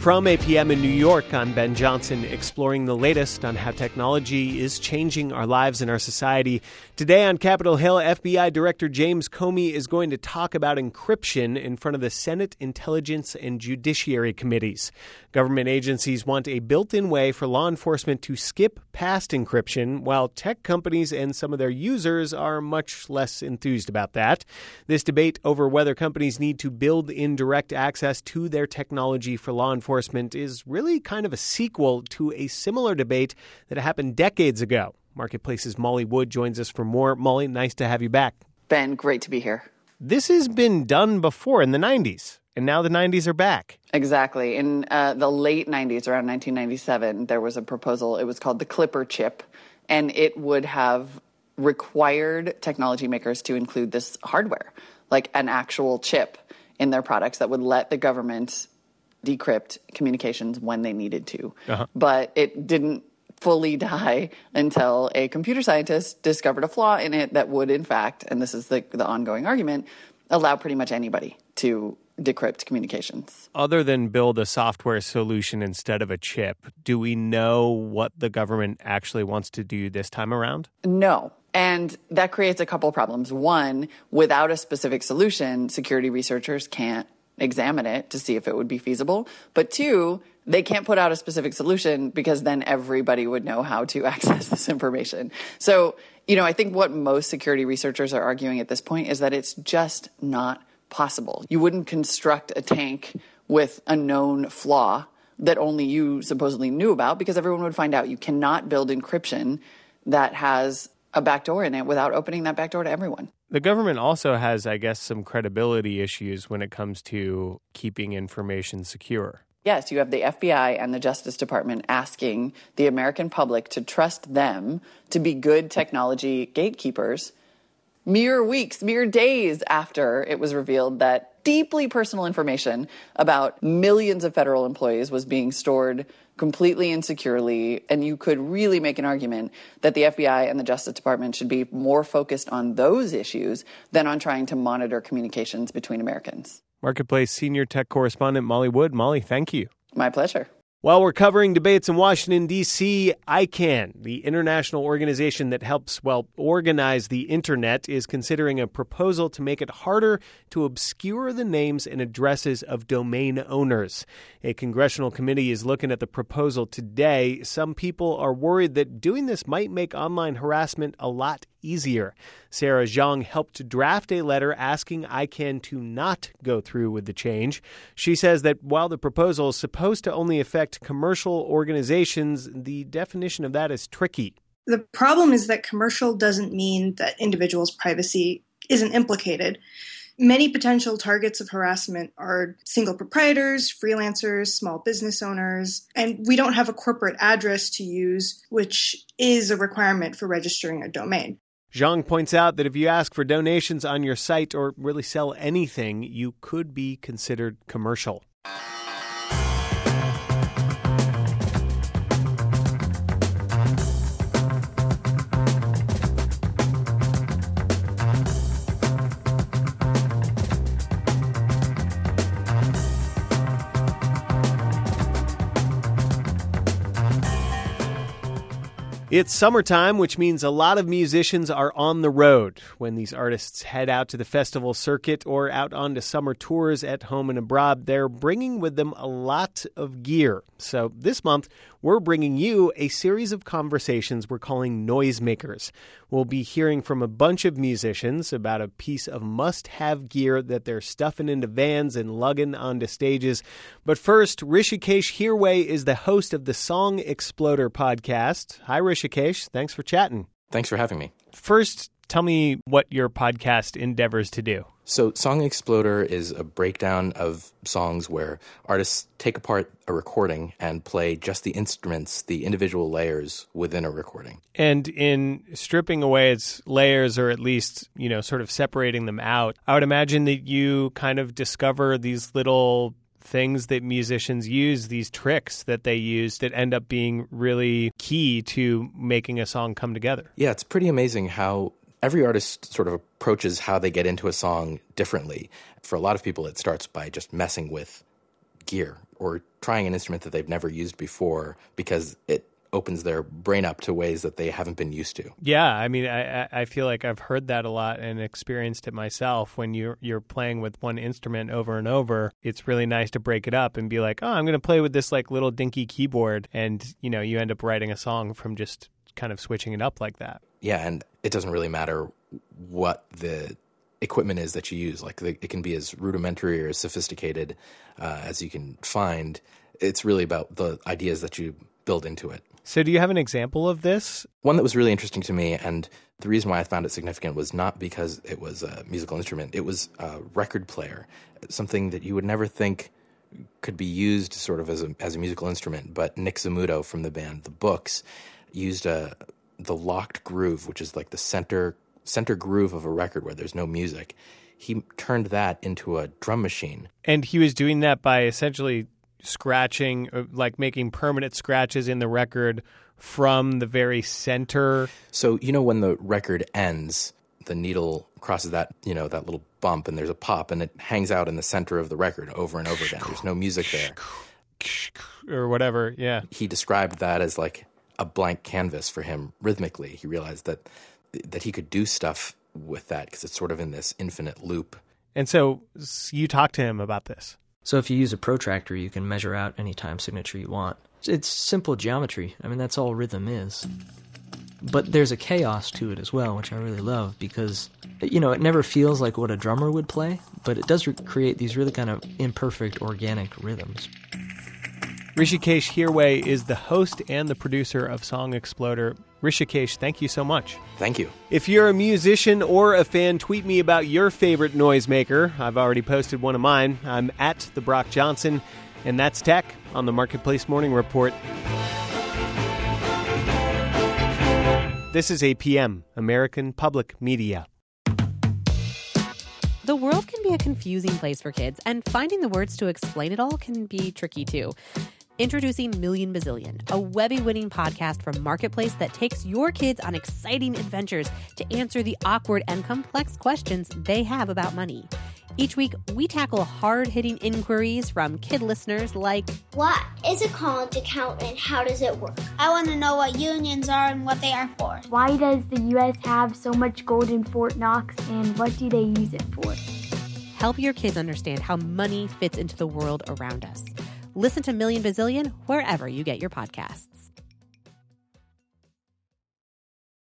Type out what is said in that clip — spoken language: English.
From APM in New York, I'm Ben Johnson, exploring the latest on how technology is changing our lives and our society. Today on Capitol Hill, FBI Director James Comey is going to talk about encryption in front of the Senate Intelligence and Judiciary Committees. Government agencies want a built-in way for law enforcement to skip past encryption, while tech companies and some of their users are much less enthused about that. This debate over whether companies need to build in direct access to their technology for law enforcement is really kind of a sequel to a similar debate that happened decades ago. Marketplace's Molly Wood joins us for more. Molly, nice to have you back. Ben, great to be here. This has been done before in the 90s, and now the 90s are back. Exactly. In the late 90s, around 1997, there was a proposal. It was called the Clipper chip, and it would have required technology makers to include this hardware, like an actual chip in their products that would let the government decrypt communications when they needed to. But it didn't fully die until a computer scientist discovered a flaw in it that would, in fact, and this is the ongoing argument, allow pretty much anybody to decrypt communications. Other than build a software solution instead of a chip, do we know what the government actually wants to do this time around? No. And that creates a couple of problems. One, without a specific solution, security researchers can't examine it to see if it would be feasible. But two, they can't put out a specific solution because then everybody would know how to access this information. So, I think what most security researchers are arguing at this point is that it's just not possible. You wouldn't construct a tank with a known flaw that only you supposedly knew about because everyone would find out. You cannot build encryption that has a backdoor in it without opening that backdoor to everyone. The government also has, I guess, some credibility issues when it comes to keeping information secure. Yes, you have the FBI and the Justice Department asking the American public to trust them to be good technology gatekeepers mere weeks, mere days after it was revealed that deeply personal information about millions of federal employees was being stored completely insecurely. And you could really make an argument that the FBI and the Justice Department should be more focused on those issues than on trying to monitor communications between Americans. Marketplace senior tech correspondent Molly Wood. Molly, thank you. My pleasure. While we're covering debates in Washington, D.C., ICANN, the international organization that helps, organize the internet, is considering a proposal to make it harder to obscure the names and addresses of domain owners. A congressional committee is looking at the proposal today. Some people are worried that doing this might make online harassment a lot easier. Sarah Zhang helped draft a letter asking ICANN to not go through with the change. She says that while the proposal is supposed to only affect commercial organizations, the definition of that is tricky. The problem is that commercial doesn't mean that individuals' privacy isn't implicated. Many potential targets of harassment are single proprietors, freelancers, small business owners, and we don't have a corporate address to use, which is a requirement for registering a domain. Zhang points out that if you ask for donations on your site or really sell anything, you could be considered commercial. It's summertime, which means a lot of musicians are on the road. When these artists head out to the festival circuit or out onto summer tours at home and abroad, they're bringing with them a lot of gear. So this month, we're bringing you a series of conversations we're calling Noisemakers. We'll be hearing from a bunch of musicians about a piece of must-have gear that they're stuffing into vans and lugging onto stages. But first, Rishikesh Hirway is the host of the Song Exploder podcast. Hi, Rishikesh. Thanks for chatting. Thanks for having me. First, tell me what your podcast endeavors to do. So Song Exploder is a breakdown of songs where artists take apart a recording and play just the instruments, the individual layers within a recording. And in stripping away its layers, or at least, sort of separating them out, I would imagine that you kind of discover these little things that musicians use, these tricks that they use that end up being really key to making a song come together. Yeah, it's pretty amazing how every artist sort of approaches how they get into a song differently. For a lot of people, it starts by just messing with gear or trying an instrument that they've never used before because it opens their brain up to ways that they haven't been used to. Yeah, I mean, I feel like I've heard that a lot and experienced it myself. When you're playing with one instrument over and over, it's really nice to break it up and be like, oh, I'm going to play with this like little dinky keyboard, and you end up writing a song from just kind of switching it up like that. Yeah, and it doesn't really matter what the equipment is that you use. Like it can be as rudimentary or as sophisticated as you can find. It's really about the ideas that you build into it. So do you have an example of this? One that was really interesting to me, and the reason why I found it significant was not because it was a musical instrument. It was a record player, something that you would never think could be used sort of as a musical instrument. But Nick Zamuto from the band The Books used the locked groove, which is like the center groove of a record where there's no music. He turned that into a drum machine. And he was doing that by essentially scratching, like making permanent scratches in the record from the very center. So, when the record ends, the needle crosses that, that little bump, and there's a pop, and it hangs out in the center of the record over and over again. There's no music there. Or whatever, yeah. He described that as like a blank canvas for him rhythmically. He realized that he could do stuff with that because it's sort of in this infinite loop. And so you talked to him about this. So if you use a protractor, you can measure out any time signature you want. It's simple geometry. I mean, that's all rhythm is. But there's a chaos to it as well, which I really love because, it never feels like what a drummer would play, but it does create these really kind of imperfect, organic rhythms. Hrishikesh Hirway is the host and the producer of Song Exploder. Hrishikesh, thank you so much. Thank you. If you're a musician or a fan, tweet me about your favorite noisemaker. I've already posted one of mine. I'm at the Brock Johnson, and that's Tech on the Marketplace Morning Report. This is APM, American Public Media. The world can be a confusing place for kids, and finding the words to explain it all can be tricky too. Introducing Million Bazillion, a Webby-winning podcast from Marketplace that takes your kids on exciting adventures to answer the awkward and complex questions they have about money. Each week, we tackle hard-hitting inquiries from kid listeners like, what is a college account and how does it work? I want to know what unions are and what they are for. Why does the U.S. have so much gold in Fort Knox and what do they use it for? Help your kids understand how money fits into the world around us. Listen to Million Bazillion wherever you get your podcasts.